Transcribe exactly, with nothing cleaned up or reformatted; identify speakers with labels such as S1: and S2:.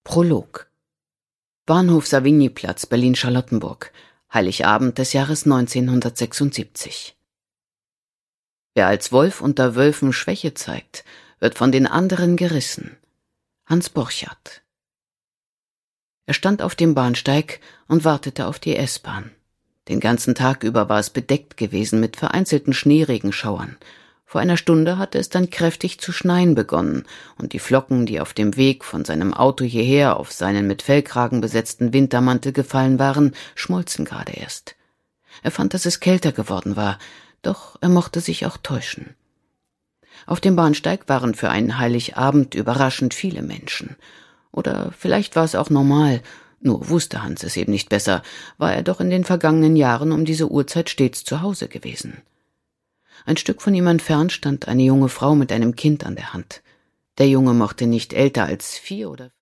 S1: Prolog. Bahnhof Savignyplatz, Berlin-Charlottenburg, Heiligabend des Jahres neunzehnhundertsechsundsiebzig. Wer als Wolf unter Wölfen Schwäche zeigt, wird von den anderen gerissen. Hans Borchardt. Er stand auf dem Bahnsteig und wartete auf die S-Bahn. Den ganzen Tag über war es bedeckt gewesen mit vereinzelten Schneeregenschauern. Vor einer Stunde hatte es dann kräftig zu schneien begonnen, und die Flocken, die auf dem Weg von seinem Auto hierher auf seinen mit Fellkragen besetzten Wintermantel gefallen waren, schmolzen gerade erst. Er fand, dass es kälter geworden war, doch er mochte sich auch täuschen. Auf dem Bahnsteig waren für einen Heiligabend überraschend viele Menschen. Oder vielleicht war es auch normal, nur wusste Hans es eben nicht besser, war er doch in den vergangenen Jahren um diese Uhrzeit stets zu Hause gewesen. Ein Stück von ihm entfernt stand eine junge Frau mit einem Kind an der Hand. Der Junge mochte nicht älter als vier oder